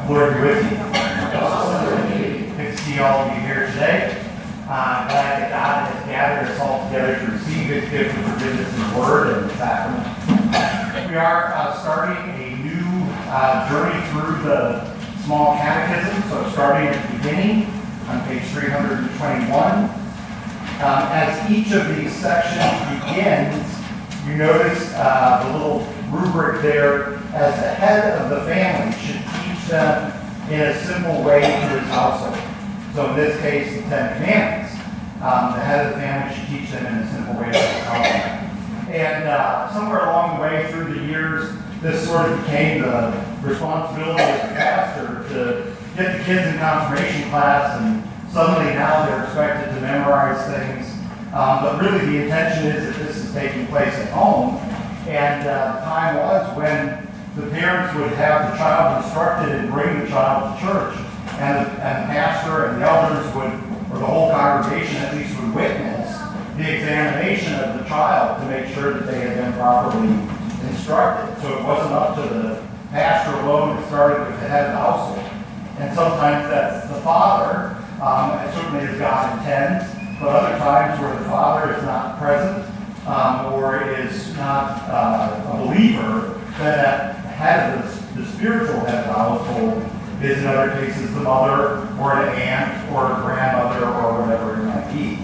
Lord be with you. Good to see all of you here today. I'm glad that God has gathered us all together to receive His gift of forgiveness in the Word and the sacrament. We are starting a new journey through the small catechism, so starting at the beginning on page 321. As each of these sections begins, you notice the little rubric there, as the head of the family should teach them in a simple way to his household. So in this case, the Ten Commandments. The head of the family should teach them in a simple way to his household. And somewhere along the way through the years, this sort of became the responsibility of the pastor to get the kids in confirmation class, and suddenly now they're expected to memorize things. But really the intention is that this is taking place at home. And the time was when the parents would have the child instructed and bring the child to church. And the pastor and the elders would, or the whole congregation at least, would witness the examination of the child to make sure that they had been properly instructed. So it wasn't up to the pastor alone. It started with the head of the household. And sometimes that's the father, and certainly as God intends, but other times where the father is not present or is not a believer, then that head of the spiritual head of the household is in other cases the mother or an aunt or a grandmother or whatever it might be.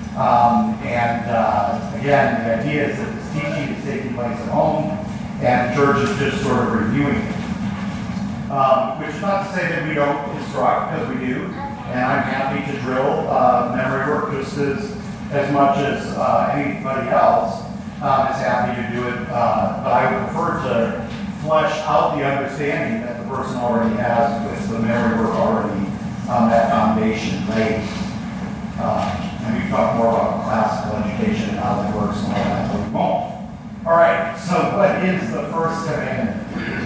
Again, the idea is that this teaching is taking place at home and the church is just sort of reviewing it. Which is not to say that we don't instruct, because we do. And I'm happy to drill memory work just as much as anybody else is happy to do it. But I would prefer to flesh out the understanding that the person already has with the memory work already that foundation laid. And we can talk more about classical education and how that works and all that, but we won't. All right, so what is the first commandment?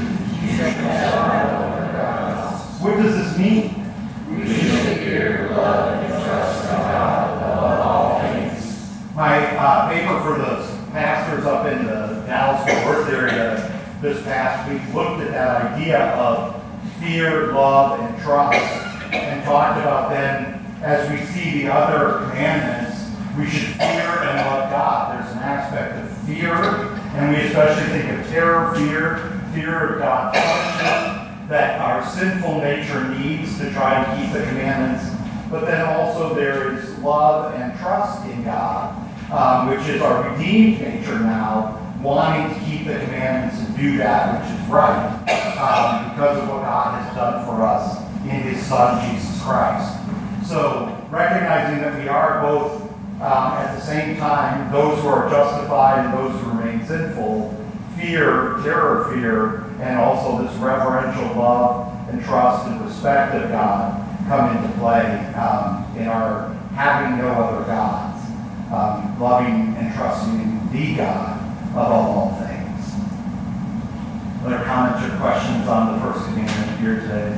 What does this mean? We should fear, love, and trust in God above all things. My paper for the pastors up in the Dallas-Fort Worth area this past week looked at that idea of fear, love, and trust, and talked about then, as we see the other commandments, we should fear and love God. There's an aspect of fear, and we especially think of terror, fear of God's punishment, that our sinful nature needs to try to keep the commandments. But then also there is love and trust in God, which is our redeemed nature now, wanting to keep the commandments and do that which is right because of what God has done for us in His Son, Jesus Christ. So recognizing that we are both at the same time those who are justified and those who remain sinful, terror, fear, and also this reverential love and trust and respect of God come into play in our having no other gods, loving and trusting in the God of all things. Other comments or questions on the first commandment here today?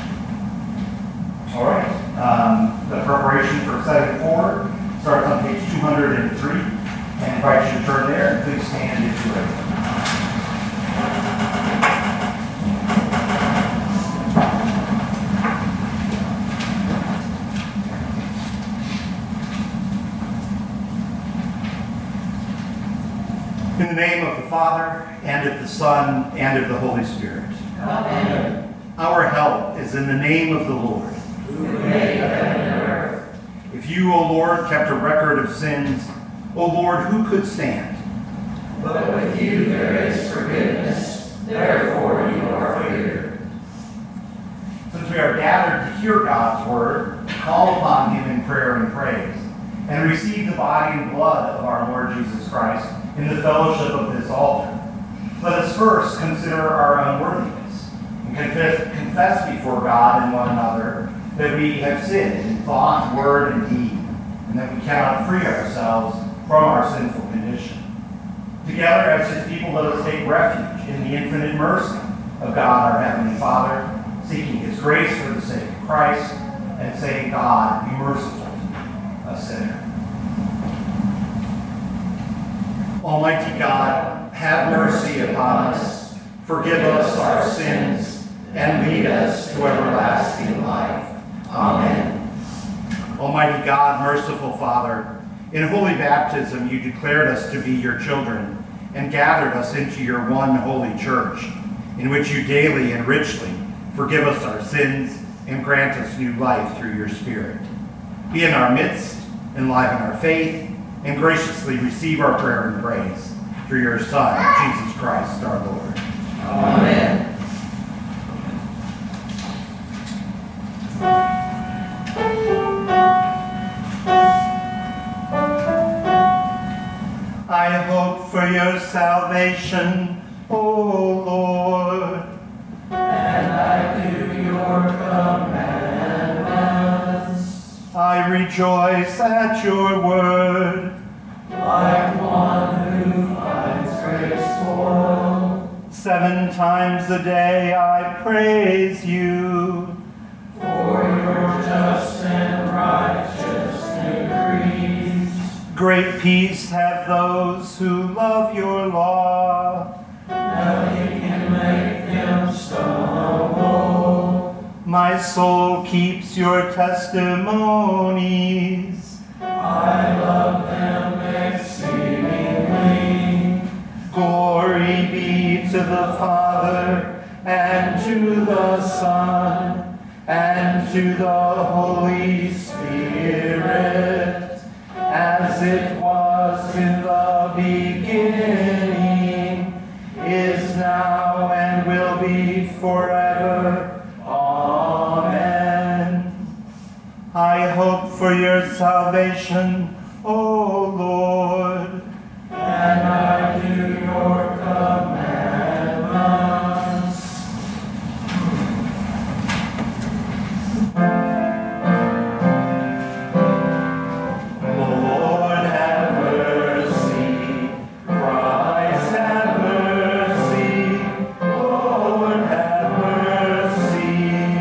All right. The preparation for setting forward starts on page 203. And I invite you to turn there and please stand if you're ready. In the name of the Father, and of the Son, and of the Holy Spirit. Amen. Our help is in the name of the Lord. Who made heaven and earth. If you, O Lord, kept a record of sins, O Lord, who could stand? But with you there is forgiveness, therefore you are feared. Since we are gathered to hear God's word, call upon Him in prayer and praise, and receive the body and blood of our Lord Jesus Christ in the fellowship of this altar. Let us first consider our unworthiness and confess before God and one another that we have sinned in thought, word, and deed, and that we cannot free ourselves from our sinful condition. Together as His people, let us take refuge in the infinite mercy of God our Heavenly Father, seeking His grace for the sake of Christ, and saying, God, be merciful to me, a sinner. Almighty God, have mercy upon us, forgive us our sins, and lead lead us to everlasting life. Amen. Almighty God, merciful Father, in holy baptism you declared us to be your children and gathered us into your one holy church, in which you daily and richly forgive us our sins and grant us new life through your Spirit. Be in our midst, enliven our faith, and graciously receive our prayer and praise through your Son, Jesus Christ, our Lord. Amen. I hope for your salvation, O Lord. And I do your commandments. I rejoice at your word. Like one who finds great spoil. 7 times a day I praise you. For your just and righteous decrees. Great peace have those who love your law. Nothing can make them stumble. My soul keeps your testimonies. I love them exceedingly. Glory be to the Father, and to the Son, and to the Holy Spirit, as it was in the beginning, is now, and will be forever. Amen. I hope for your salvation, O Lord. And I do your commandments. Lord, have mercy. Christ, have mercy. Lord, have mercy.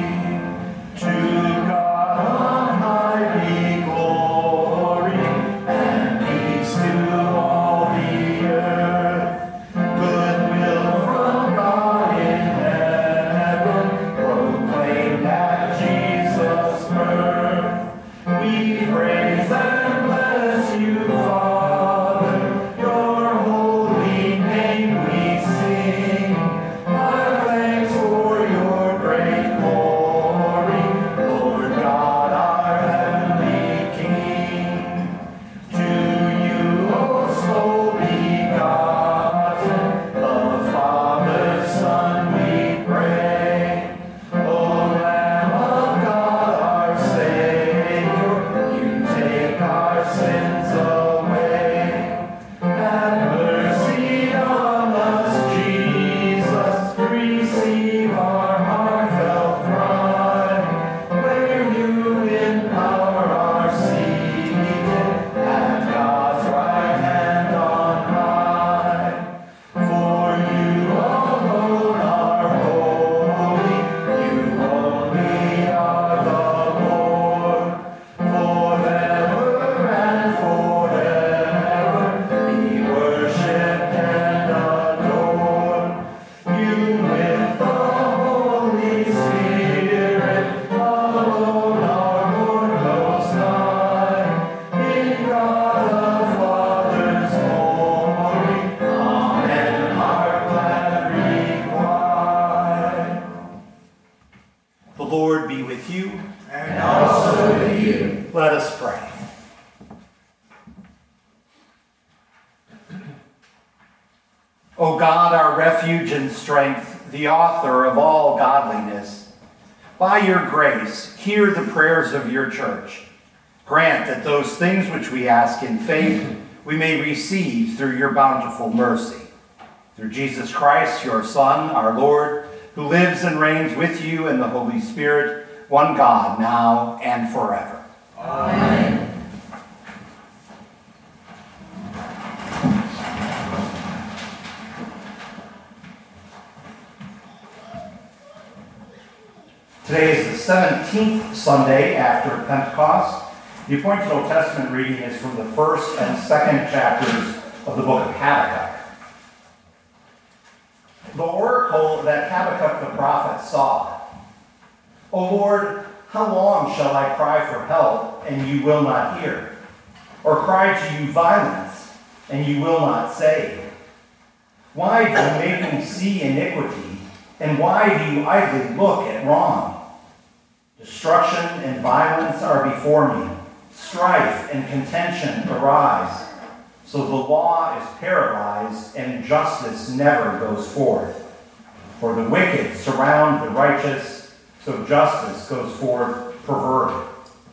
To God on high be glory, and peace to all the earth. Goodwill from God in heaven, proclaim at Jesus' birth. We praise and bless you, Father. Your holy name we sing. Our thanks for your great glory, Lord God, our heavenly King. To you, O sole begotten, the Father, Son, we pray. O Lamb of God, our Savior, you take our sins away. Have mercy on us, Jesus. Receive our heartfelt cry. Where you in power are seated at God's right hand on high. For you alone are holy. You only are the Lord. Forever and forever be worshipped and adored. You with the Holy Spirit alone are Lord Most High. In God the Father's glory, amen, our glad reply. The Lord be with you. And also with you. Let us pray. O God, our refuge and strength, the author of all godliness, by your grace, hear the prayers of your church. Grant that those things which we ask in faith we may receive through your bountiful mercy. Through Jesus Christ, your Son, our Lord, who lives and reigns with you in the Holy Spirit, one God, now and forever. Amen. Today is the 17th Sunday after Pentecost. The appointed Old Testament reading is from the first and second chapters of the book of Habakkuk. The oracle that Habakkuk the prophet saw O Lord, how long shall I cry for help, and you will not hear? Or cry to you violence, and you will not save? Why do you make me see iniquity, and why do you idly look at wrong? Destruction and violence are before me. Strife and contention arise. So the law is paralyzed, and justice never goes forth. For the wicked surround the righteous, so justice goes forth perverted.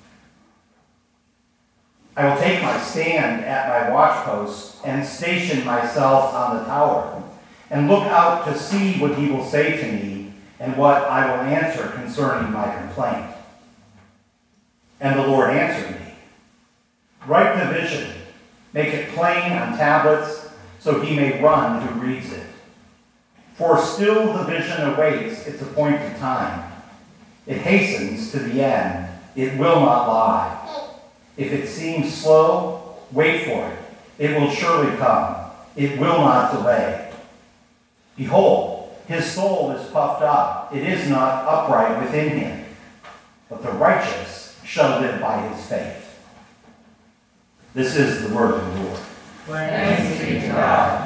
I will take my stand at my watchpost and station myself on the tower, and look out to see what he will say to me, and what I will answer concerning my complaint. And the Lord answered me, write the vision, make it plain on tablets, so he may run who reads it. For still the vision awaits its appointed time. It hastens to the end, it will not lie. If it seems slow, wait for it. It will surely come. It will not delay. Behold, his soul is puffed up. It is not upright within him. But the righteous shall live by his faith. This is the word of the Lord. Thanks be to God.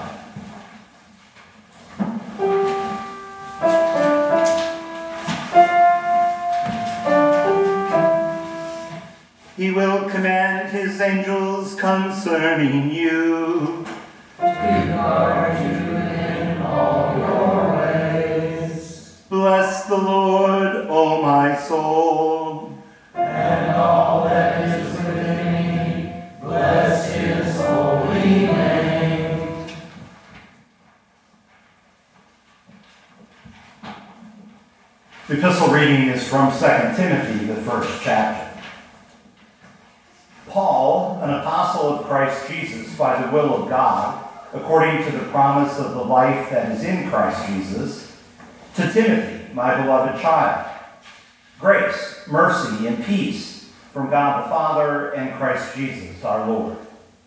He will command his angels concerning you. To guard you in all your ways. Bless the Lord, O my soul. And all that is within me, bless his holy name. The epistle reading is from 2 Timothy, the first chapter. Paul, an apostle of Christ Jesus by the will of God, according to the promise of the life that is in Christ Jesus, to Timothy, my beloved child, grace, mercy, and peace from God the Father and Christ Jesus our Lord.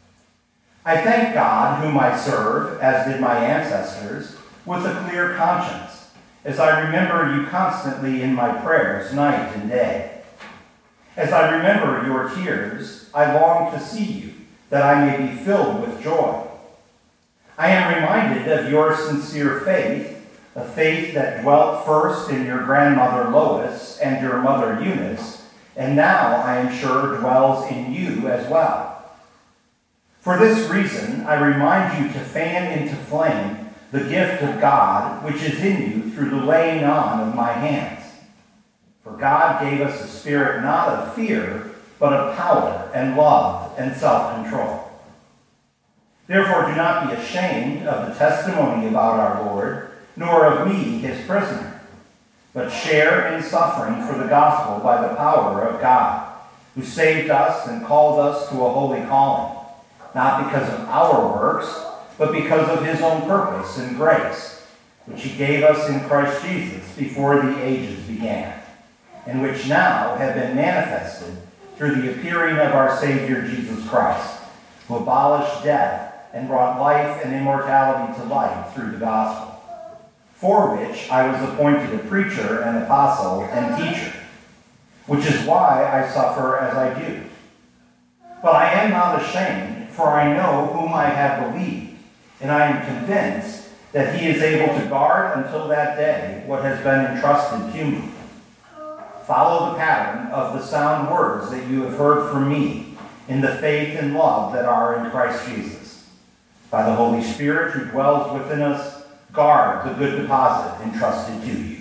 I thank God, whom I serve, as did my ancestors, with a clear conscience, as I remember you constantly in my prayers night and day. As I remember your tears, I long to see you, that I may be filled with joy. I am reminded of your sincere faith, a faith that dwelt first in your grandmother Lois and your mother Eunice, and now, I am sure, dwells in you as well. For this reason, I remind you to fan into flame the gift of God which is in you through the laying on of my hands. For God gave us a spirit not of fear, but of power and love and self-control. Therefore, do not be ashamed of the testimony about our Lord, nor of me, his prisoner, but share in suffering for the gospel by the power of God, who saved us and called us to a holy calling, not because of our works, but because of his own purpose and grace, which he gave us in Christ Jesus before the ages began, and which now have been manifested through the appearing of our Savior Jesus Christ, who abolished death and brought life and immortality to light through the gospel, for which I was appointed a preacher and apostle and teacher, which is why I suffer as I do. But I am not ashamed, for I know whom I have believed, and I am convinced that he is able to guard until that day what has been entrusted to me. Follow the pattern of the sound words that you have heard from me in the faith and love that are in Christ Jesus. By the Holy Spirit who dwells within us, guard the good deposit entrusted to you.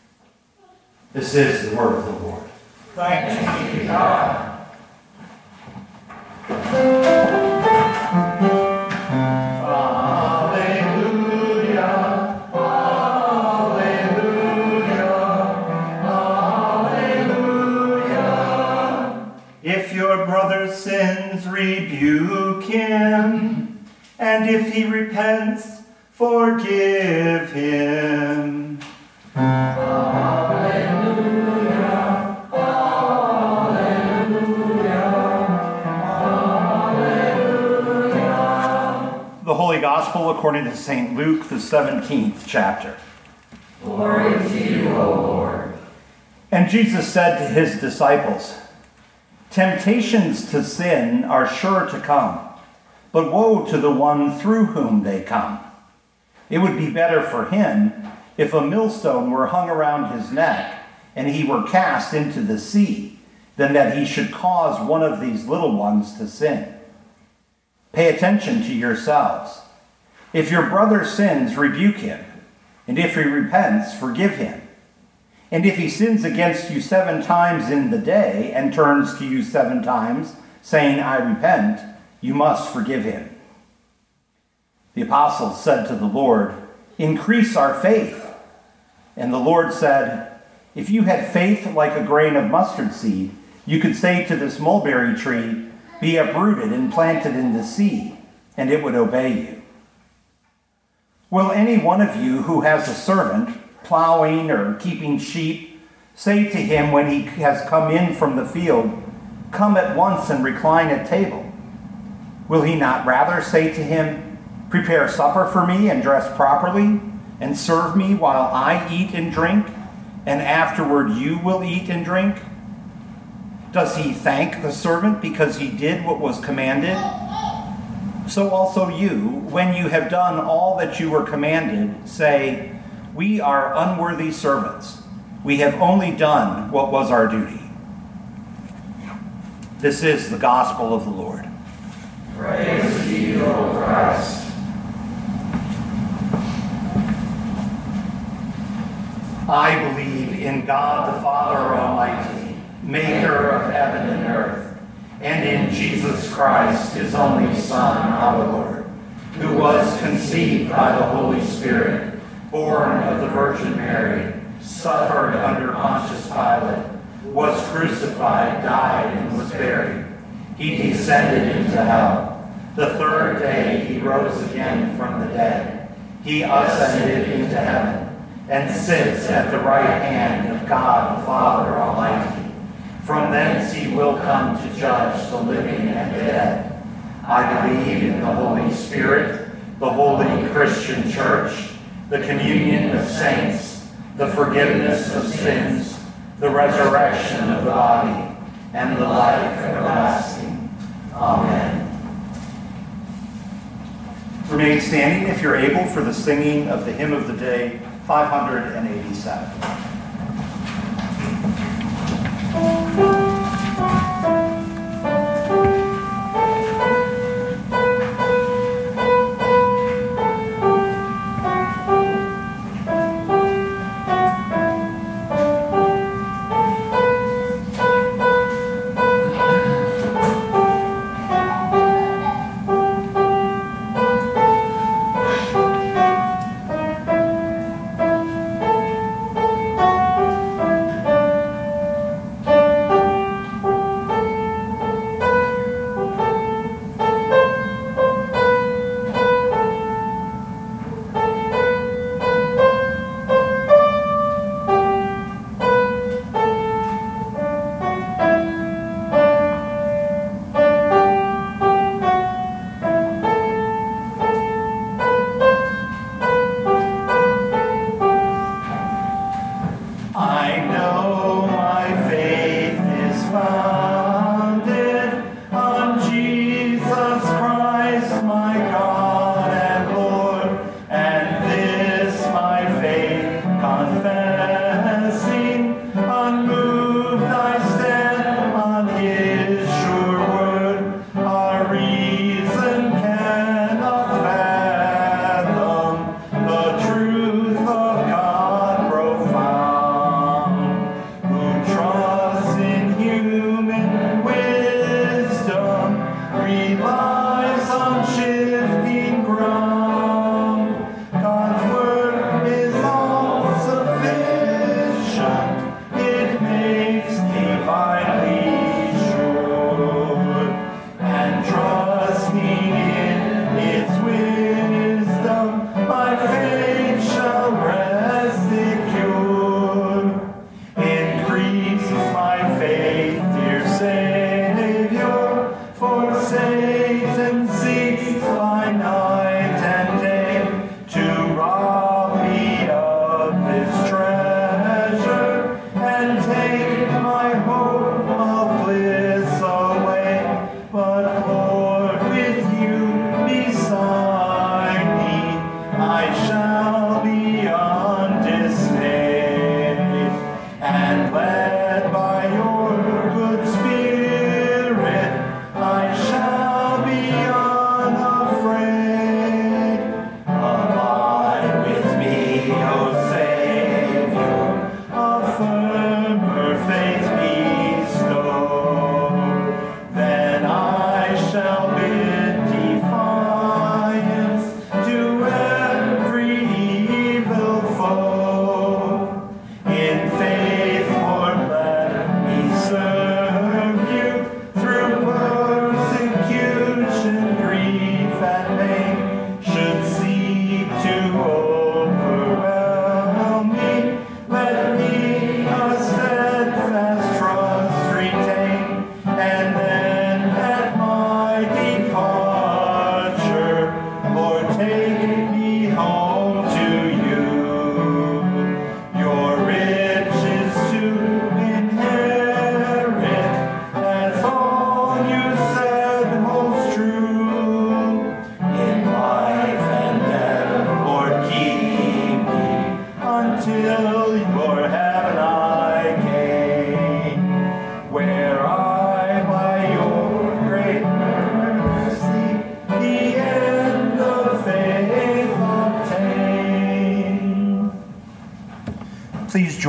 This is the word of the Lord. Thanks be to God. If your brother sins, rebuke him, and if he repents, forgive him. Hallelujah, hallelujah, hallelujah. The Holy Gospel according to St. Luke, the 17th chapter. Glory to you, O Lord. And And Jesus said to his disciples, temptations to sin are sure to come, but woe to the one through whom they come. It would be better for him if a millstone were hung around his neck and he were cast into the sea, than that he should cause one of these little ones to sin. Pay attention to yourselves. If your brother sins, rebuke him, and if he repents, forgive him. And if he sins against you 7 times in the day and turns to you 7 times, saying, I repent, you must forgive him. The apostles said to the Lord, increase our faith. And the Lord said, if you had faith like a grain of mustard seed, you could say to this mulberry tree, be uprooted and planted in the sea, and it would obey you. Will any one of you who has a servant, plowing or keeping sheep, say to him when he has come in from the field, come at once and recline at table? Will he not rather say to him, prepare supper for me and dress properly, and serve me while I eat and drink, and afterward you will eat and drink? Does he thank the servant because he did what was commanded? So also you, when you have done all that you were commanded, say, we are unworthy servants. We have only done what was our duty. This is the gospel of the Lord. Praise to you, O Christ. I believe in God the Father Almighty, maker of heaven and earth, and in Jesus Christ, his only Son, our Lord, who was conceived by the Holy Spirit, born of the Virgin Mary, suffered under Pontius Pilate, was crucified, died, and was buried. He descended into hell. The 3rd day he rose again from the dead. He ascended into heaven and sits at the right hand of God the Father Almighty. From thence he will come to judge the living and the dead. I believe in the Holy Spirit, the holy Christian church, the communion of saints, the forgiveness of sins, the resurrection of the body, and the life everlasting. Amen. Remain standing if you're able for the singing of the hymn of the day, 587.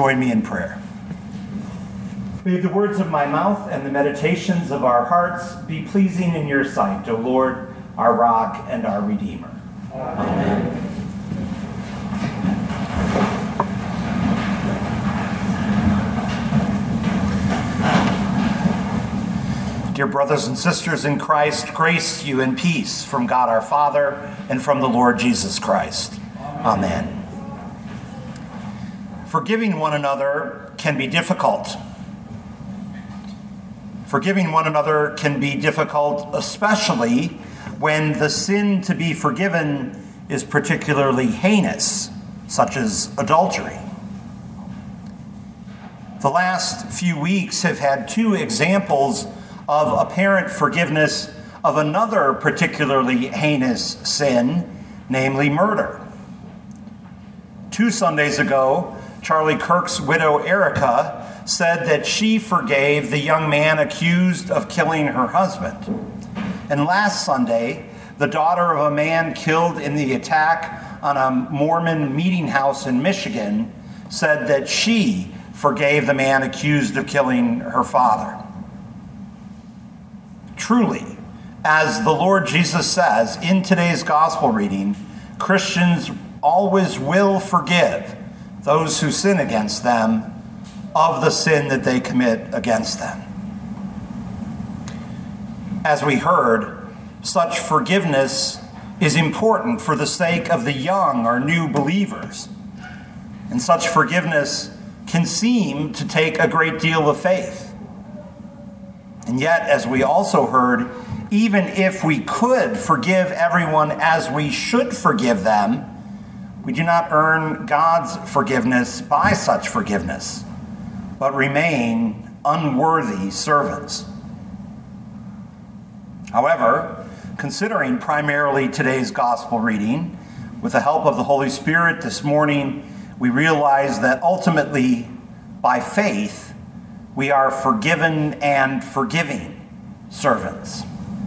join me in prayer. May the words of my mouth and the meditations of our hearts be pleasing in your sight, O Lord, our rock and our Redeemer. Amen. Dear brothers and sisters in Christ, grace to you and peace from God our Father and from the Lord Jesus Christ. Amen. Forgiving one another can be difficult. Forgiving one another can be difficult, especially when the sin to be forgiven is particularly heinous, such as adultery. The last few weeks have had two examples of apparent forgiveness of another particularly heinous sin, namely murder. 2 Sundays ago, Charlie Kirk's widow Erica said that she forgave the young man accused of killing her husband. And last Sunday, the daughter of a man killed in the attack on a Mormon meeting house in Michigan said that she forgave the man accused of killing her father. Truly, as the Lord Jesus says in today's gospel reading, Christians always will forgive those who sin against them of the sin that they commit against them. As we heard, such forgiveness is important for the sake of the young or new believers. And such forgiveness can seem to take a great deal of faith. And yet, as we also heard, even if we could forgive everyone as we should forgive them, we do not earn God's forgiveness by such forgiveness, but remain unworthy servants. However, considering primarily today's gospel reading, with the help of the Holy Spirit this morning, we realize that ultimately, by faith, we are forgiven and forgiving servants.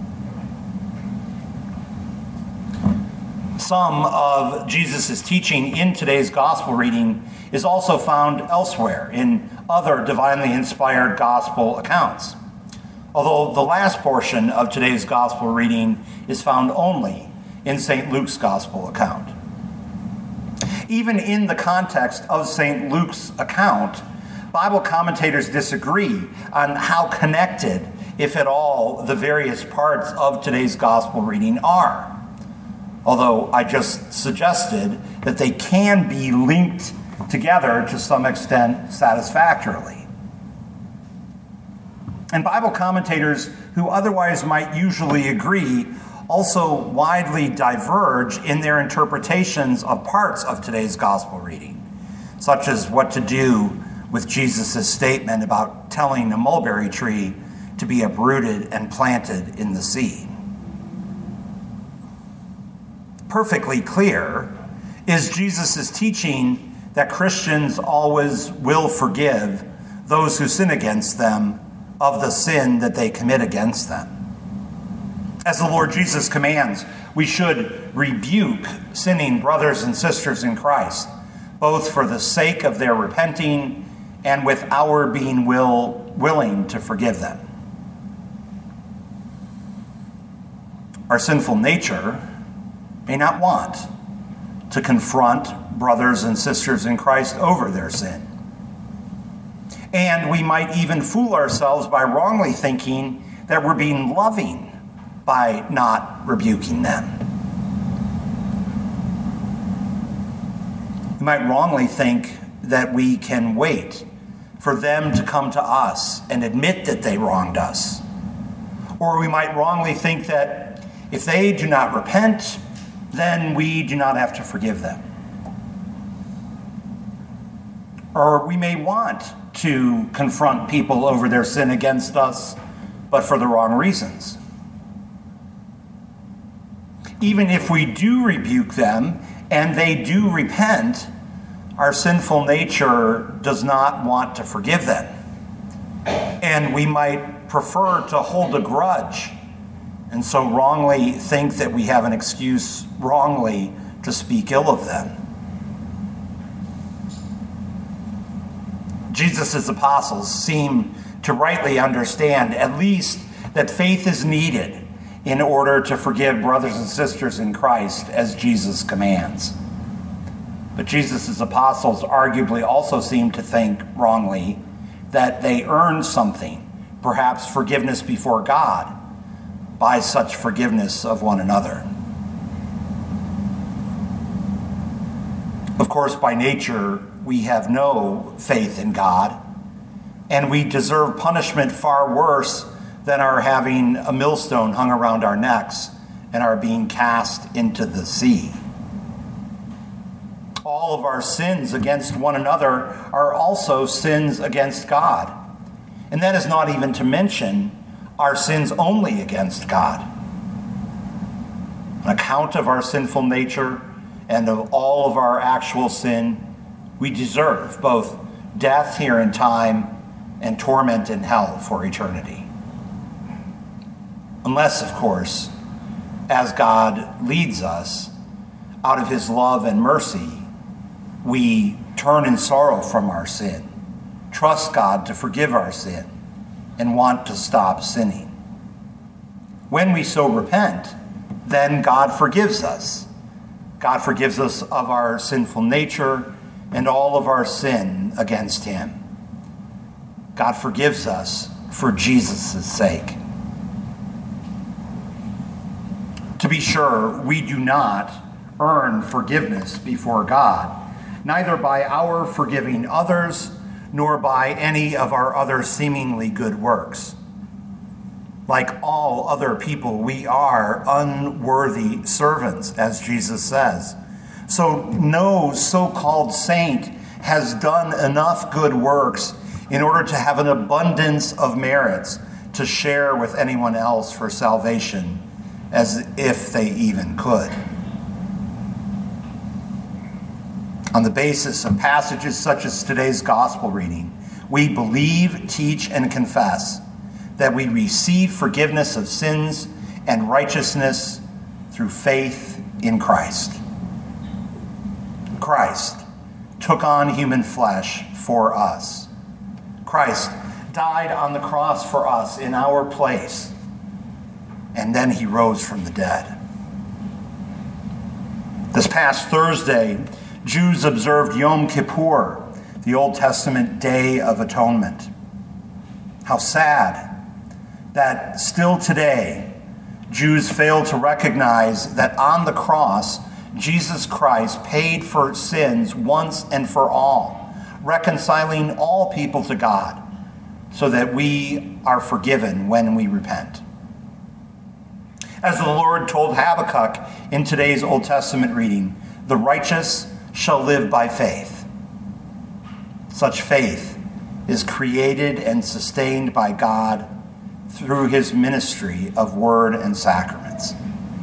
Some of Jesus' teaching in today's gospel reading is also found elsewhere in other divinely inspired gospel accounts, although the last portion of today's gospel reading is found only in St. Luke's gospel account. Even in the context of St. Luke's account, Bible commentators disagree on how connected, if at all, the various parts of today's gospel reading are. Although I just suggested that they can be linked together to some extent satisfactorily. And Bible commentators who otherwise might usually agree also widely diverge in their interpretations of parts of today's gospel reading, such as what to do with Jesus' statement about telling a mulberry tree to be uprooted and planted in the sea. Perfectly clear is Jesus' teaching that Christians always will forgive those who sin against them of the sin that they commit against them. As the Lord Jesus commands, we should rebuke sinning brothers and sisters in Christ, both for the sake of their repenting and with our being willing to forgive them. Our sinful nature may not want to confront brothers and sisters in Christ over their sin. And we might even fool ourselves by wrongly thinking that we're being loving by not rebuking them. We might wrongly think that we can wait for them to come to us and admit that they wronged us. Or we might wrongly think that if they do not repent, then we do not have to forgive them. Or we may want to confront people over their sin against us, but for the wrong reasons. Even if we do rebuke them and they do repent, our sinful nature does not want to forgive them. And we might prefer to hold a grudge, and so wrongly think that we have an excuse wrongly to speak ill of them. Jesus' apostles seem to rightly understand, at least, that faith is needed in order to forgive brothers and sisters in Christ as Jesus commands. But Jesus' apostles arguably also seem to think wrongly that they earn something, perhaps forgiveness before God, by such forgiveness of one another. Of course, by nature, we have no faith in God, and we deserve punishment far worse than our having a millstone hung around our necks and our being cast into the sea. All of our sins against one another are also sins against God. And that is not even to mention our sins only against God. On account of our sinful nature and of all of our actual sin, we deserve both death here in time and torment in hell for eternity. Unless, of course, as God leads us, out of his love and mercy, we turn in sorrow from our sin, trust God to forgive our sin, and want to stop sinning. When we so repent, then God forgives us. God forgives us of our sinful nature and all of our sin against him. God forgives us for Jesus' sake. To be sure, we do not earn forgiveness before God, neither by our forgiving others, nor by any of our other seemingly good works. Like all other people, we are unworthy servants, as Jesus says. So no so-called saint has done enough good works in order to have an abundance of merits to share with anyone else for salvation, as if they even could. On the basis of passages such as today's gospel reading, we believe, teach, and confess that we receive forgiveness of sins and righteousness through faith in Christ. Christ took on human flesh for us. Christ died on the cross for us in our place, and then he rose from the dead. This past Thursday, Jews observed Yom Kippur, the Old Testament Day of Atonement. How sad that still today, Jews fail to recognize that on the cross, Jesus Christ paid for sins once and for all, reconciling all people to God, so that we are forgiven when we repent. As the Lord told Habakkuk in today's Old Testament reading, the righteous shall live by faith. Such faith is created and sustained by God through his ministry of word and sacraments.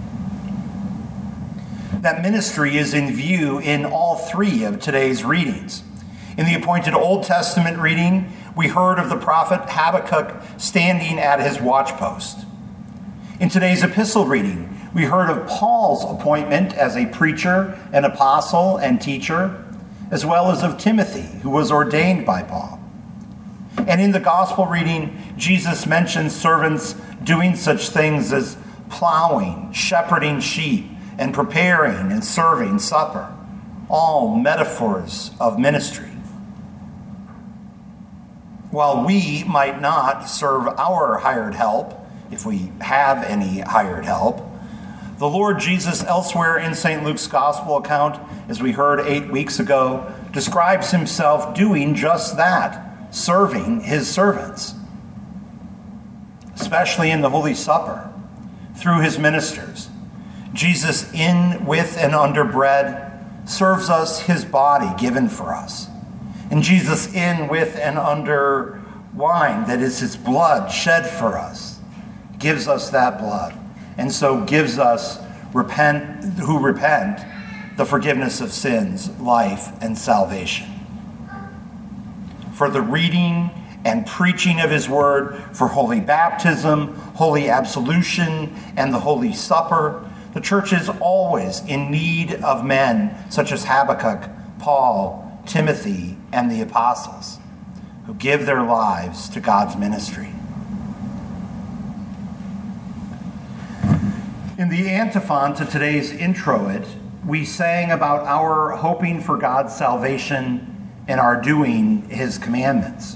That ministry is in view in all three of today's readings. In the appointed Old Testament reading, we heard of the prophet Habakkuk standing at his watchpost. In today's epistle reading, we heard of Paul's appointment as a preacher, an apostle, and teacher, as well as of Timothy, who was ordained by Paul. And in the gospel reading, Jesus mentions servants doing such things as plowing, shepherding sheep, and preparing and serving supper, all metaphors of ministry. While we might not serve our hired help, if we have any hired help, the Lord Jesus elsewhere in St. Luke's gospel account, as we heard 8 weeks ago, describes himself doing just that, serving his servants, especially in the Holy Supper, through his ministers. Jesus, in, with, and under bread, serves us his body given for us. And Jesus, in, with, and under wine, that is his blood shed for us, gives us that blood, and so gives us who repent the forgiveness of sins, life, and salvation. For the reading and preaching of his word, for holy baptism, holy absolution, and the Holy Supper, the church is always in need of men such as Habakkuk, Paul, Timothy, and the apostles. who give their lives to God's ministry. In the antiphon to today's introit, we sang about our hoping for God's salvation and our doing his commandments.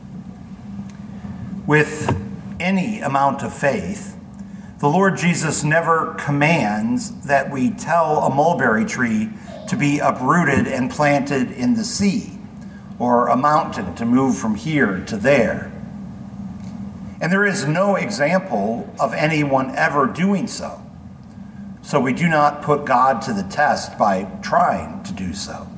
With any amount of faith, the Lord Jesus never commands that we tell a mulberry tree to be uprooted and planted in the sea, or a mountain to move from here to there. And there is no example of anyone ever doing so. So we do not put God to the test by trying to do so.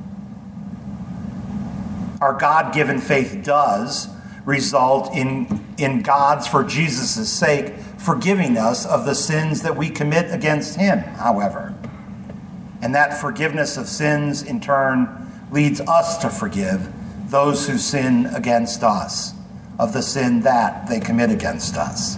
Our God-given faith does result in God's, for Jesus' sake, forgiving us of the sins that we commit against him, however. And that forgiveness of sins, in turn, leads us to forgive those who sin against us of the sin that they commit against us.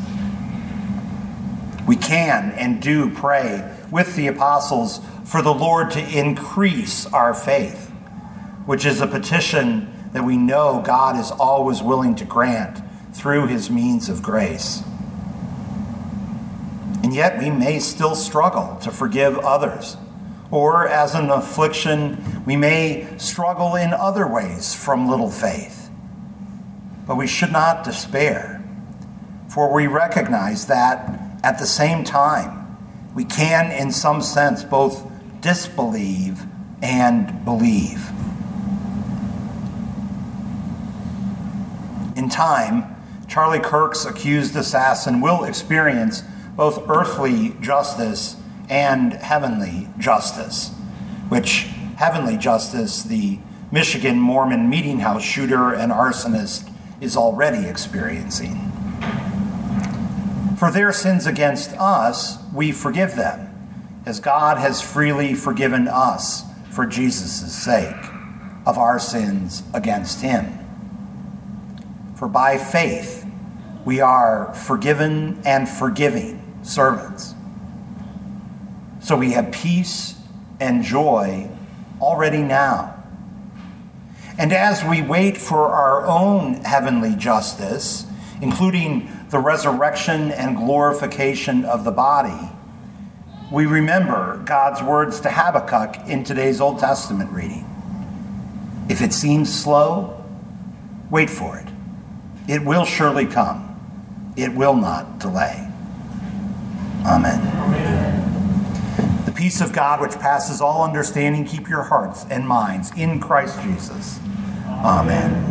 We can and do pray with the apostles for the Lord to increase our faith, which is a petition that we know God is always willing to grant through his means of grace. And yet we may still struggle to forgive others, or as an affliction, we may struggle in other ways from little faith. But we should not despair, for we recognize that at the same time, we can, in some sense, both disbelieve and believe. In time, Charlie Kirk's accused assassin will experience both earthly justice and heavenly justice, which heavenly justice the Michigan Mormon Meeting House shooter and arsonist is already experiencing. For their sins against us, we forgive them, as God has freely forgiven us for Jesus' sake of our sins against him. For by faith, we are forgiven and forgiving servants. So we have peace and joy already now. And as we wait for our own heavenly justice, including the resurrection and glorification of the body, we remember God's words to Habakkuk in today's Old Testament reading. If it seems slow, wait for it. It will surely come. It will not delay. Amen. The peace of God, which passes all understanding, keep your hearts and minds in Christ Jesus. Amen.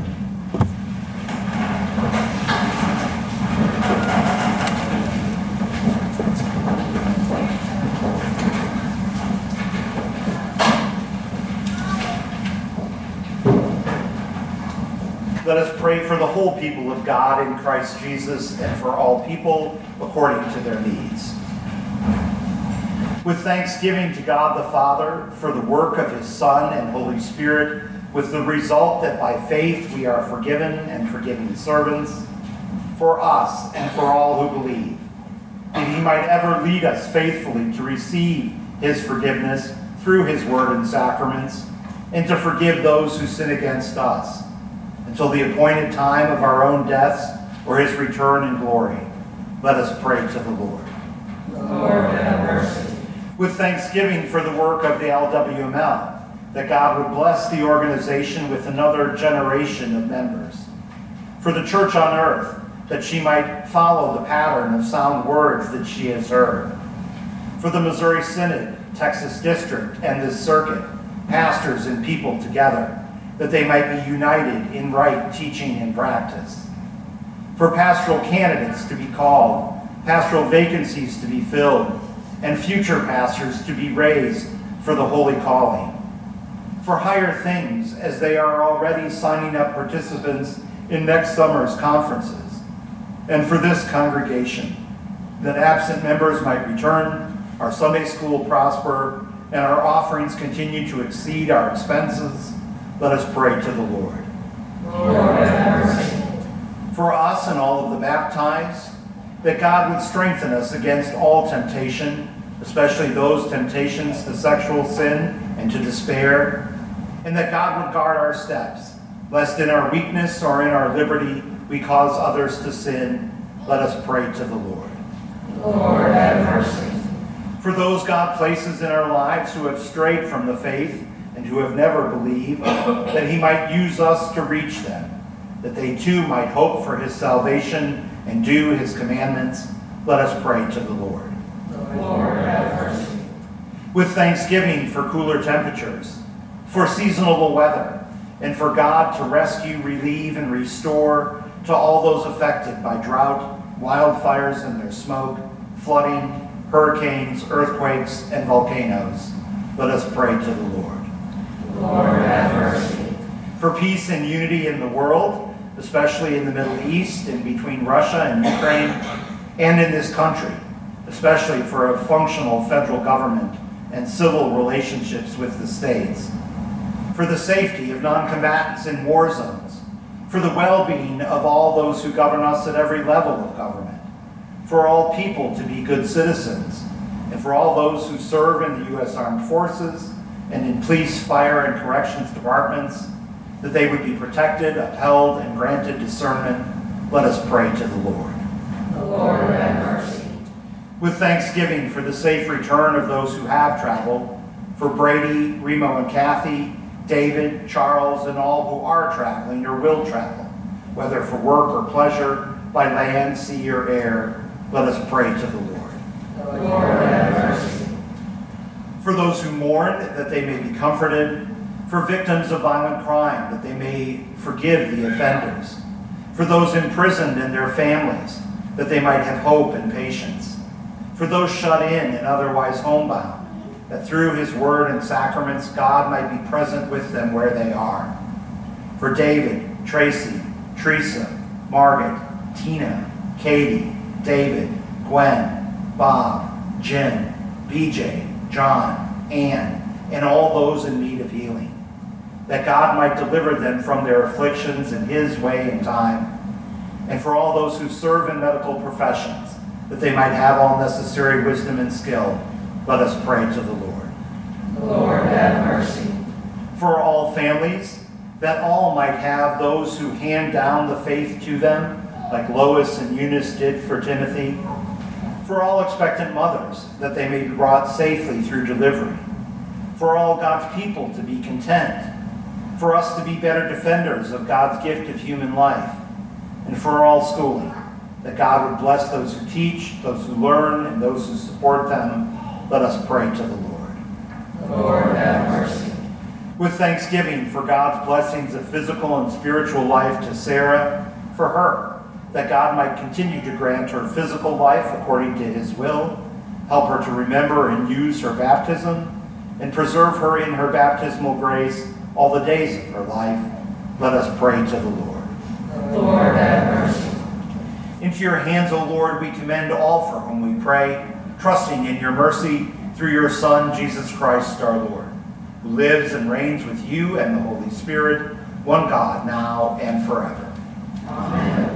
Let us pray for the whole people of God in Christ Jesus and for all people according to their needs. With thanksgiving to God the Father for the work of his Son and Holy Spirit, with the result that by faith we are forgiven and forgiving servants, for us and for all who believe, that he might ever lead us faithfully to receive his forgiveness through his word and sacraments, and to forgive those who sin against us, until the appointed time of our own deaths or his return in glory. Let us pray to the Lord. Lord, have mercy. With thanksgiving for the work of the LWML, that God would bless the organization with another generation of members. For the church on earth, that she might follow the pattern of sound words that she has heard. For the Missouri Synod, Texas District, and this circuit, pastors and people together, that they might be united in right teaching and practice. For pastoral candidates to be called, pastoral vacancies to be filled, and future pastors to be raised for the holy calling. For higher things, as they are already signing up participants in next summer's conferences. And for this congregation, that absent members might return, our Sunday school prosper, and our offerings continue to exceed our expenses. Let us pray to the Lord. Lord, have mercy. For us and all of the baptized, that God would strengthen us against all temptation, especially those temptations to sexual sin and to despair, and that God would guard our steps, lest in our weakness or in our liberty we cause others to sin, let us pray to the Lord. Lord, have mercy. For those God places in our lives who have strayed from the faith and who have never believed, that he might use us to reach them, that they too might hope for his salvation and do his commandments, let us pray to the Lord. Lord, have mercy. With thanksgiving for cooler temperatures, for seasonable weather, and for God to rescue, relieve, and restore to all those affected by drought, wildfires and their smoke, flooding, hurricanes, earthquakes, and volcanoes, let us pray to the Lord. Lord, have mercy. For peace and unity in the world, especially in the Middle East and between Russia and Ukraine, and in this country, especially for a functional federal government and civil relationships with the states. For the safety of non-combatants in war zones, for the well-being of all those who govern us at every level of government, for all people to be good citizens, and for all those who serve in the U.S. Armed Forces and in police, fire, and corrections departments, that they would be protected, upheld, and granted discernment, let us pray to the Lord. Lord, have mercy. With thanksgiving for the safe return of those who have traveled, for Brady, Remo, and Kathy, David, Charles, and all who are traveling or will travel, whether for work or pleasure, by land, sea, or air, let us pray to the Lord. Lord, have mercy. For those who mourn, that they may be comforted, for victims of violent crime, that they may forgive the offenders, for those imprisoned and their families, that they might have hope and patience, for those shut in and otherwise homebound, that through his word and sacraments God might be present with them where they are. For David, Tracy, Teresa, Margaret, Tina, Katie, David, Gwen, Bob, Jim, BJ, John, Ann, and all those in need of healing, that God might deliver them from their afflictions in his way and time, and for all those who serve in medical professions, that they might have all necessary wisdom and skill, let us pray to the Lord. Lord, have mercy. For all families, that all might have those who hand down the faith to them, like Lois and Eunice did for Timothy. For all expectant mothers, that they may be brought safely through delivery. For all God's people to be content. For us to be better defenders of God's gift of human life. And for all schooling, that God would bless those who teach, those who learn, and those who support them. Let us pray to the Lord. Lord, have mercy. With thanksgiving for God's blessings of physical and spiritual life to Sarah, for her, that God might continue to grant her physical life according to his will, help her to remember and use her baptism, and preserve her in her baptismal grace all the days of her life. Let us pray to the Lord. Lord, have mercy. Into your hands, O Lord, we commend all for whom we pray, trusting in your mercy through your Son, Jesus Christ our Lord, who lives and reigns with you and the Holy Spirit, one God, now and forever. Amen.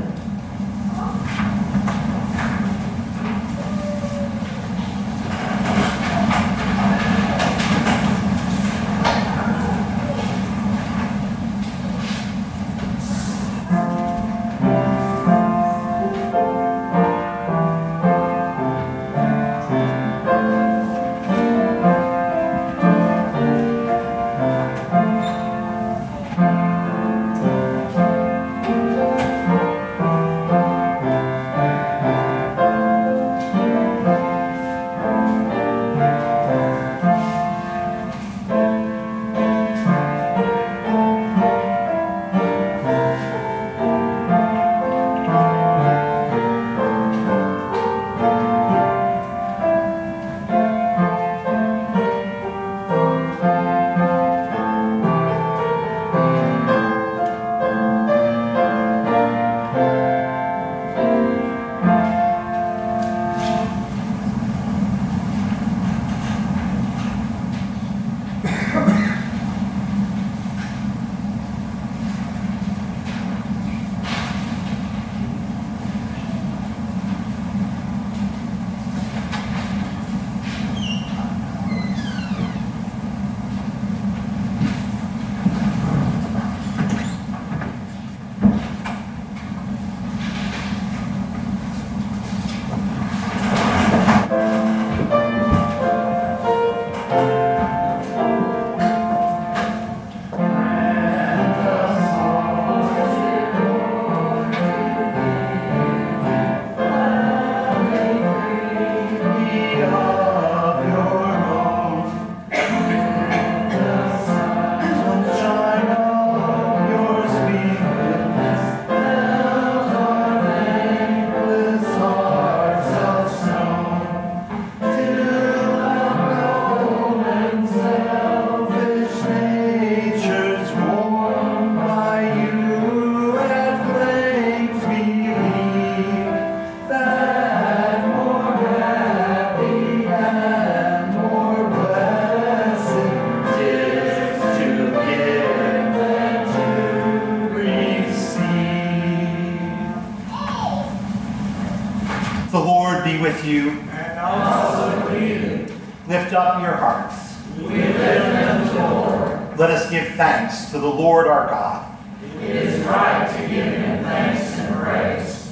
The Lord be with you. And also with you. Lift up your hearts. We lift them to the Lord. Let us give thanks to the Lord our God. It is right to give him thanks and praise.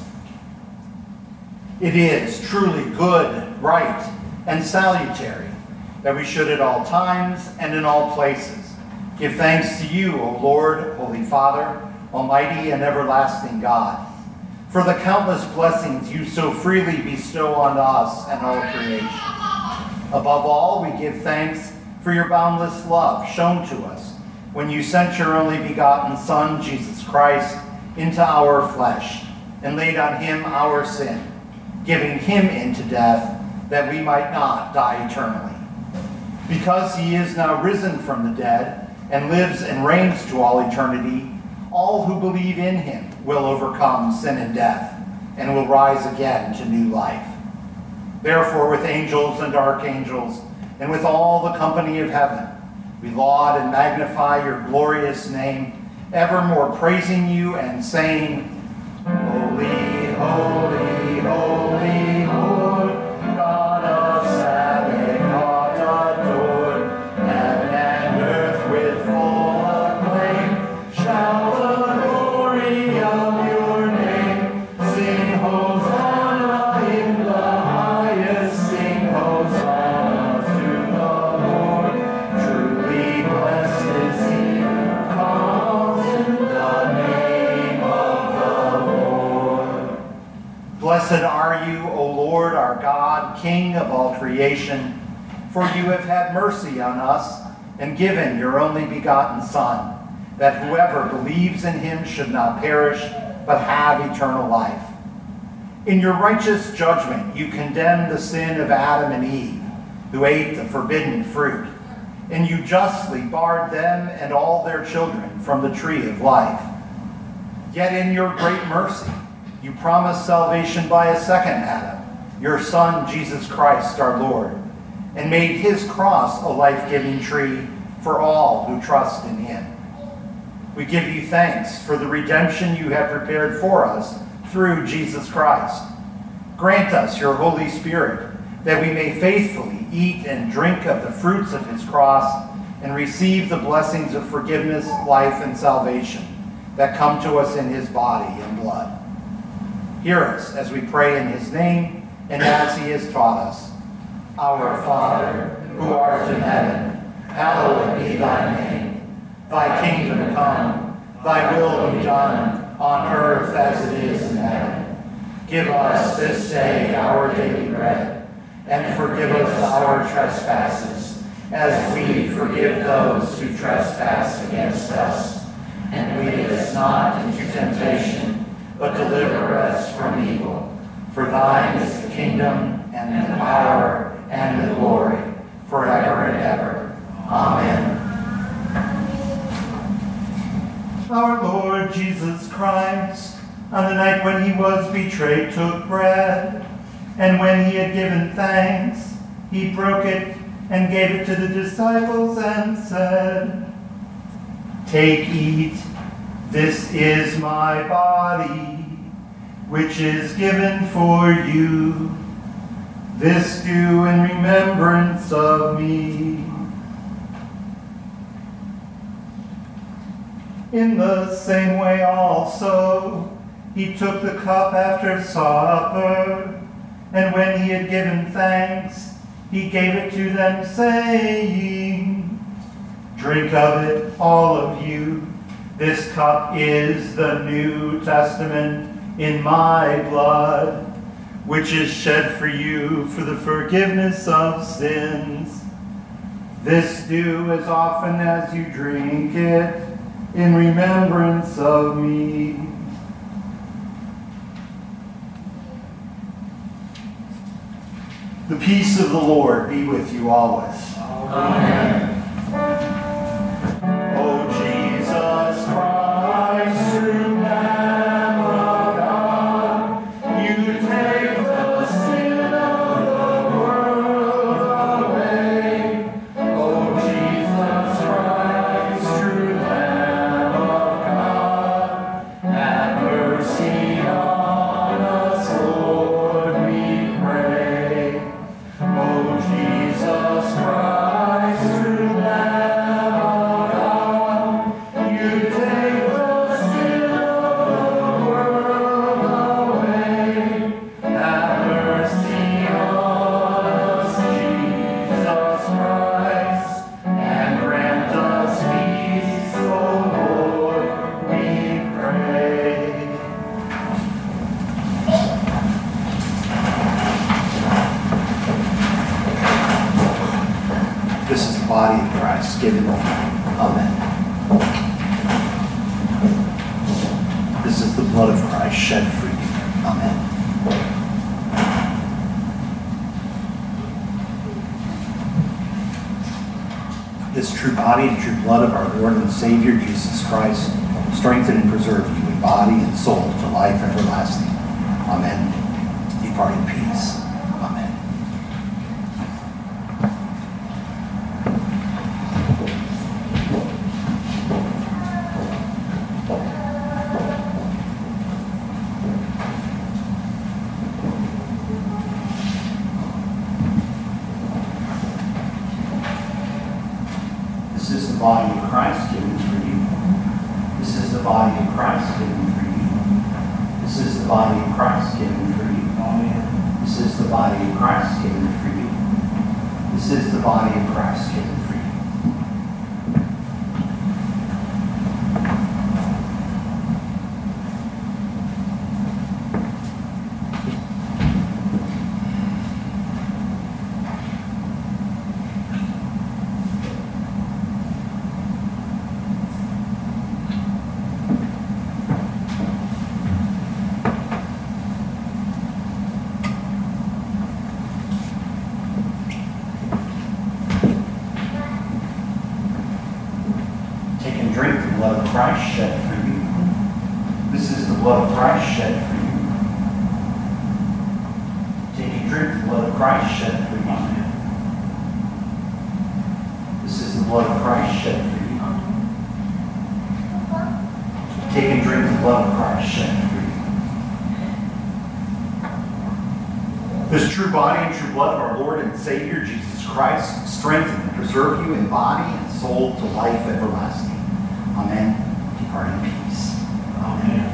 It is truly good, right, and salutary that we should at all times and in all places give thanks to you, O Lord, Holy Father, Almighty and everlasting God, for the countless blessings you so freely bestow on us and all creation. Above all, we give thanks for your boundless love shown to us when you sent your only begotten Son, Jesus Christ, into our flesh and laid on him our sin, giving him into death that we might not die eternally. Because he is now risen from the dead and lives and reigns to all eternity, all who believe in him will overcome sin and death and will rise again to new life. Therefore, with angels and archangels and with all the company of heaven, we laud and magnify your glorious name, evermore praising you and saying, Holy, holy, holy Lord, God of Sabbath, God adored, heaven and earth with full acclaim shall the glory of your name. Sing Hosanna in the highest, sing Hosanna to the Lord. Truly blessed is he who comes in the name of the Lord. Blessed are you, O Lord, our God, King of all creation, for you have had mercy on us and given your only begotten Son, that whoever believes in him should not perish, but have eternal life. In your righteous judgment, you condemned the sin of Adam and Eve, who ate the forbidden fruit, and you justly barred them and all their children from the tree of life. Yet in your great mercy, you promised salvation by a second Adam, your Son, Jesus Christ, our Lord, and made his cross a life-giving tree for all who trust in him. We give you thanks for the redemption you have prepared for us through Jesus Christ. Grant us your Holy Spirit, that we may faithfully eat and drink of the fruits of his cross and receive the blessings of forgiveness, life, and salvation that come to us in his body and blood. Hear us as we pray in his name and as he has taught us. Our Father, who art in heaven, hallowed be thy name. Thy kingdom come, thy will be done, on earth as it is in heaven. Give us this day our daily bread, and forgive us our trespasses, as we forgive those who trespass against us. And lead us not into temptation, but deliver us from evil. For thine is the kingdom, and the power, and the glory, forever and ever. Amen. Our Lord Jesus Christ, on the night when he was betrayed, took bread, and when he had given thanks, he broke it and gave it to the disciples and said, Take, eat, this is my body, which is given for you. This do in remembrance of me. In the same way also, he took the cup after supper, and when he had given thanks, he gave it to them, saying, Drink of it, all of you. This cup is the New Testament in my blood, which is shed for you for the forgiveness of sins. This do as often as you drink it in remembrance of me. The peace of the Lord be with you always. Amen. O Jesus Christ, true Lamb of God, you take the sin of the world away. O Jesus Christ, true Lamb of God, have mercy on us, Lord, we given for you. Amen. This is the blood of Christ shed for you. Amen. This true body and true blood of our Lord and Savior Jesus Christ strengthen and preserve you in body and soul to life everlasting. Amen. Depart in peace. Amen. This is the body of Christ given for you. This is the body of Christ given for you. This is the body of Christ given for you. Amen. This is the body of Christ given for you. This is the body of Christ given for you. Take and drink the blood of Christ shed for you. This is the blood of Christ shed for you. Take and drink the blood of Christ shed for you. This is the blood of Christ shed for you. Take and drink the blood of Christ shed for you. This true body and true blood of our Lord and Savior Jesus Christ strengthen and preserve you in body and soul to life everlasting. Amen. Depart in peace. Amen.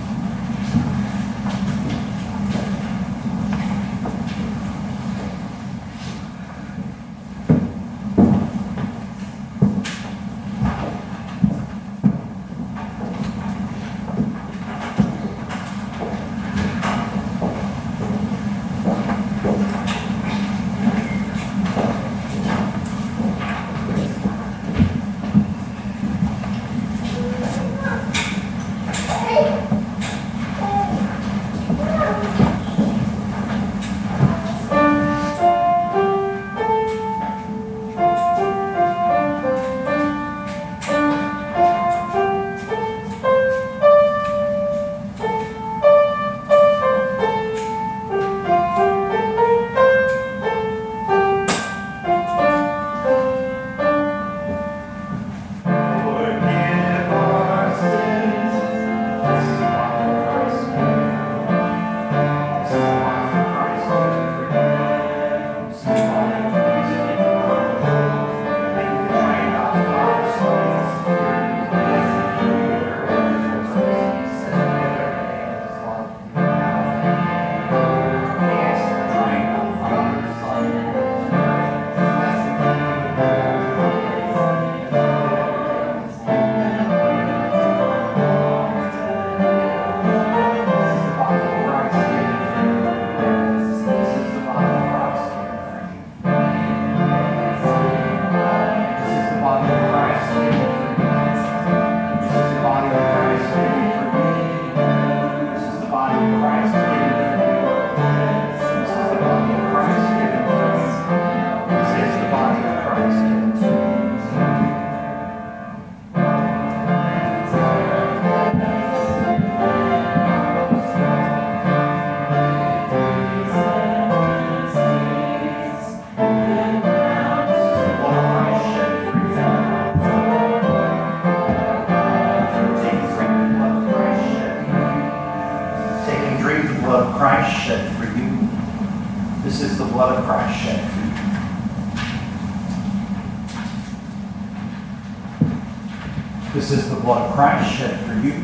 This is the blood of Christ shed for you.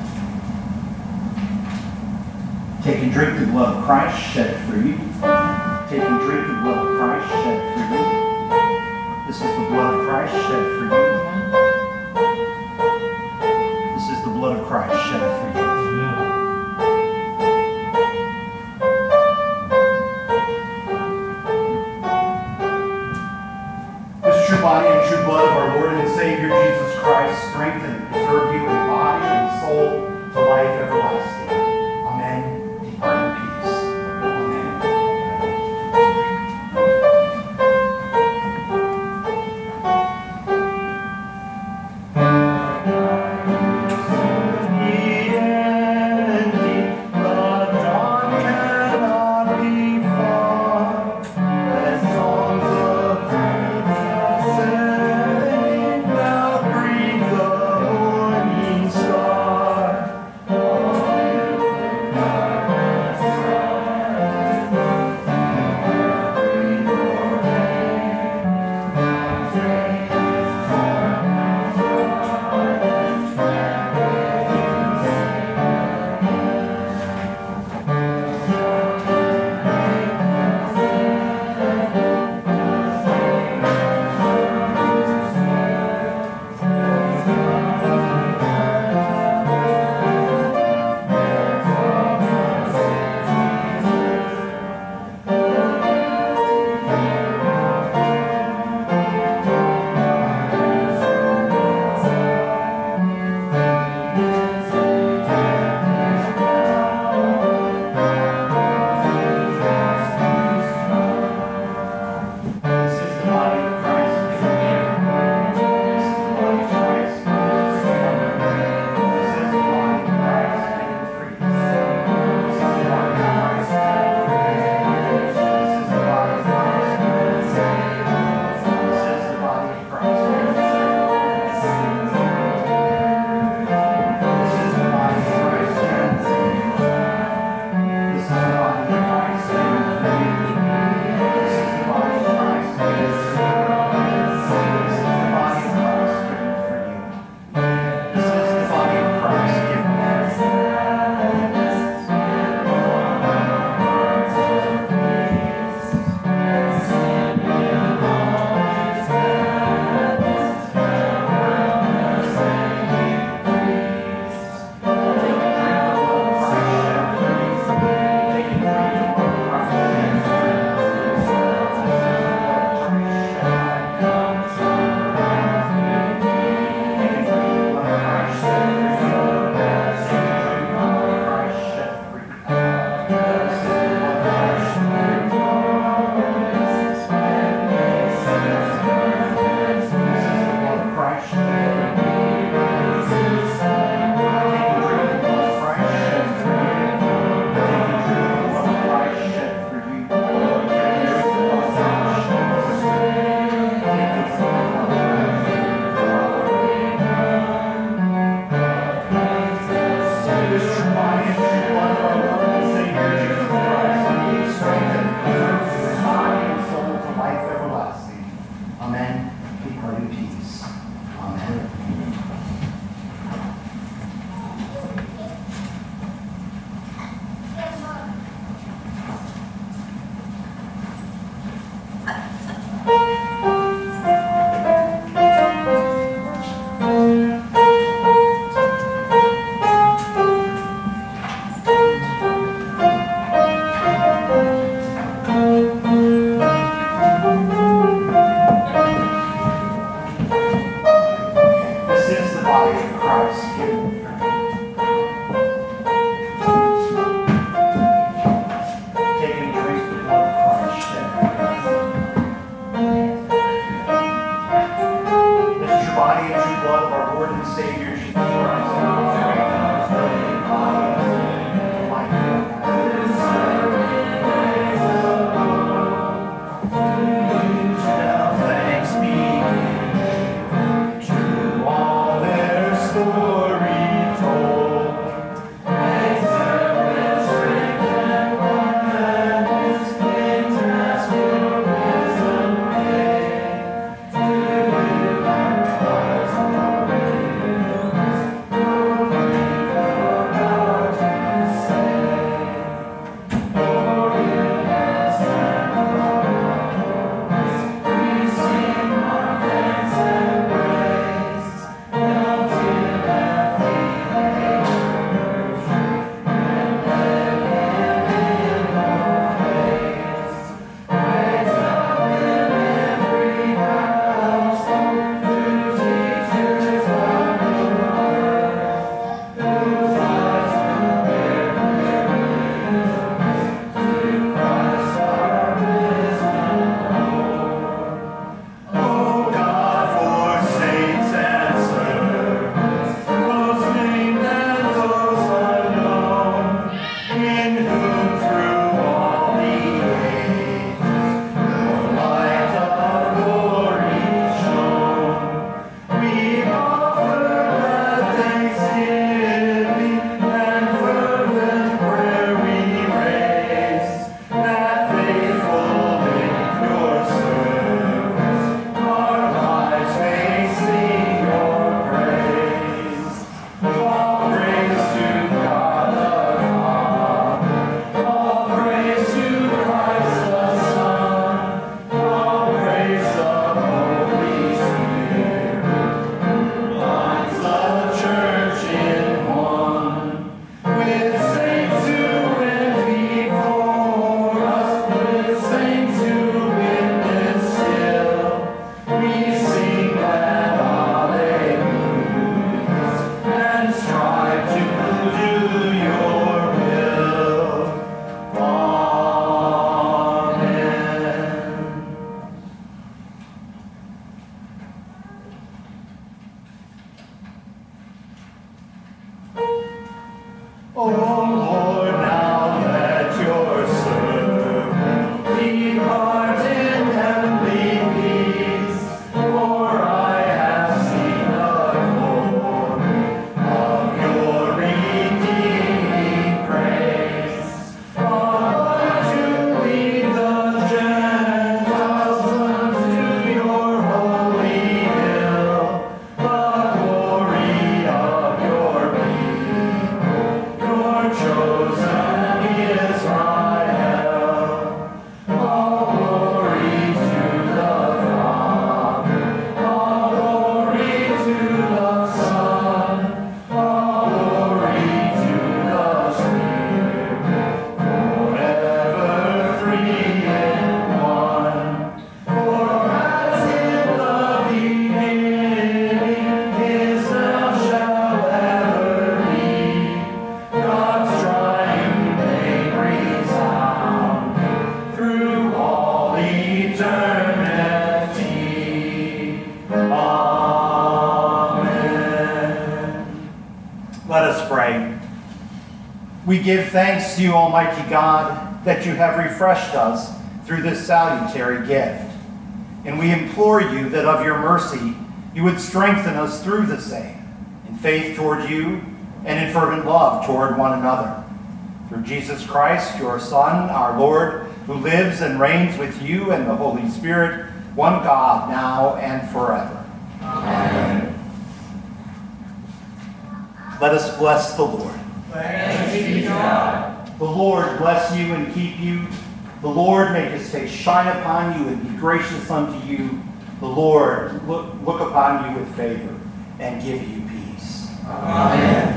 Take and drink the blood of Christ shed for you. Take and drink the blood of Christ shed for you. This is the blood of Christ shed for you. This is the blood of Christ shed for you. This true body and true blood of our Lord We give thanks to you, Almighty God, that you have refreshed us through this salutary gift. And we implore you that of your mercy you would strengthen us through the same, in faith toward you and in fervent love toward one another. Through Jesus Christ, your Son, our Lord, who lives and reigns with you and the Holy Spirit, one God, now and forever. Amen. Let us bless the Lord. Thanks be to God. The Lord bless you and keep you. The Lord make his face shine upon you and be gracious unto you. The Lord look upon you with favor and give you peace. Amen.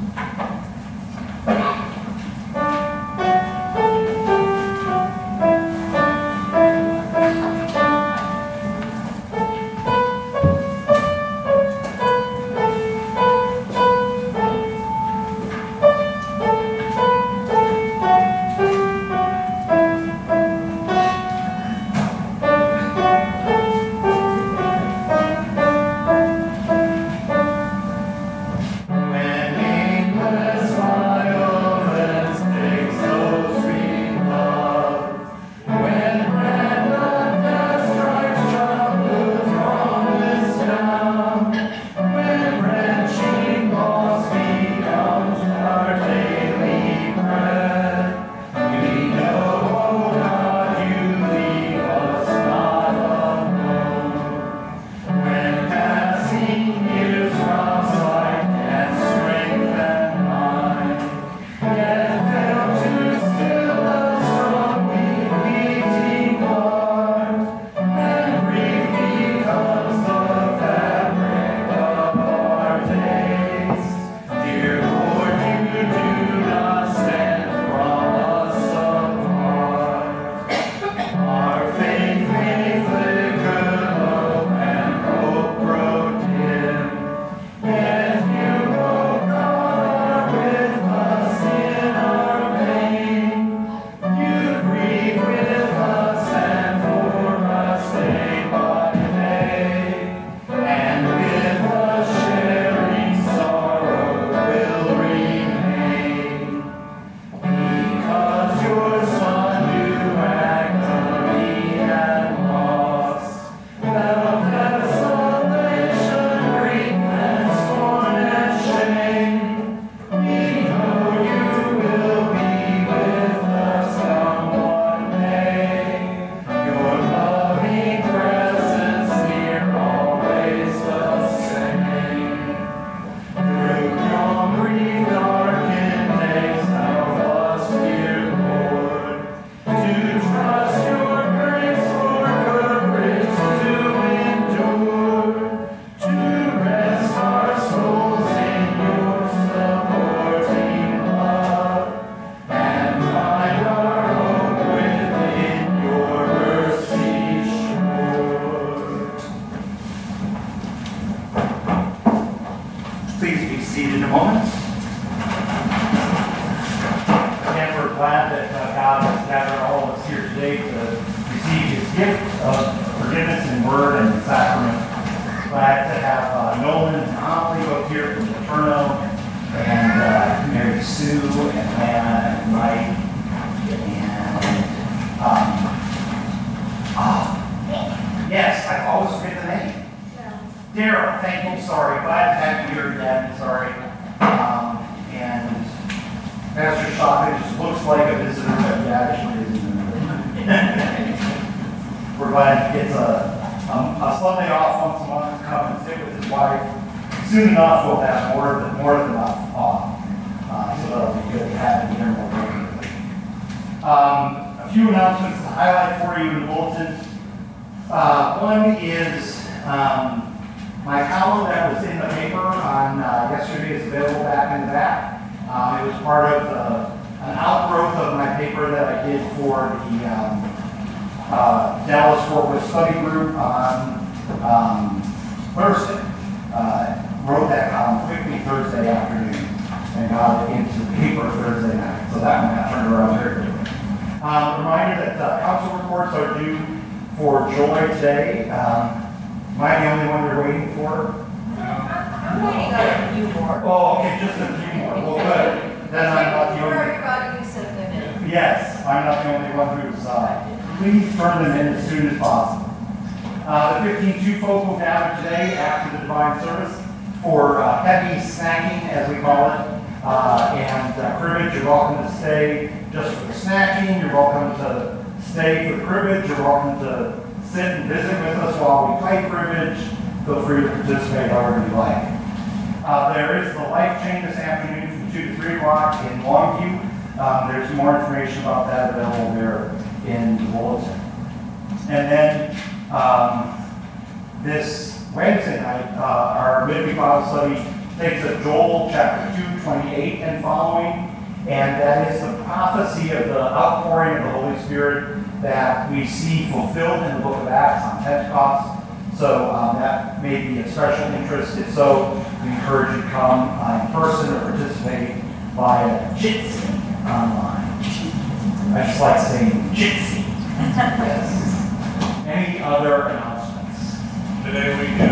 Soon enough, we'll have more than enough off. So that'll be good to have it here more regularly. A few announcements to highlight for you in the bulletin. One is my column that was in the paper on yesterday is available back in the back. It was part of an outgrowth of my paper that I did for the Dallas Fort Worth Study Group on Thursday. Wrote that column quickly Thursday afternoon and got it into the paper Thursday night. So that one got turned around very quickly. Reminder that council reports are due for Joy today. Am I the only one you're waiting for? I'm waiting on a few more. Oh, okay, just a few more. Well, good. then I'm not the For only. everybody who sent them in. Yes, I'm not the only one who's, please turn them in as soon as possible. The 15-2 folk will gather today after the divine service for heavy snacking, as we call it. And cribbage, you're welcome to stay just for the snacking. You're welcome to stay for the cribbage. You're welcome to sit and visit with us while we play cribbage. Feel free to participate however you like. There is the life chain this afternoon from 2 to 3 o'clock in Longview. There's more information about that available there in the bulletin. And then this Wednesday night, our midweek Bible study takes up Joel chapter 2, 28 and following, and that is the prophecy of the outpouring of the Holy Spirit that we see fulfilled in the book of Acts on Pentecost. So that may be of special interest. If so, we encourage you to come in person or participate via Jitsi online. I just like saying Jitsi. Yes. Any other announcements? Today we do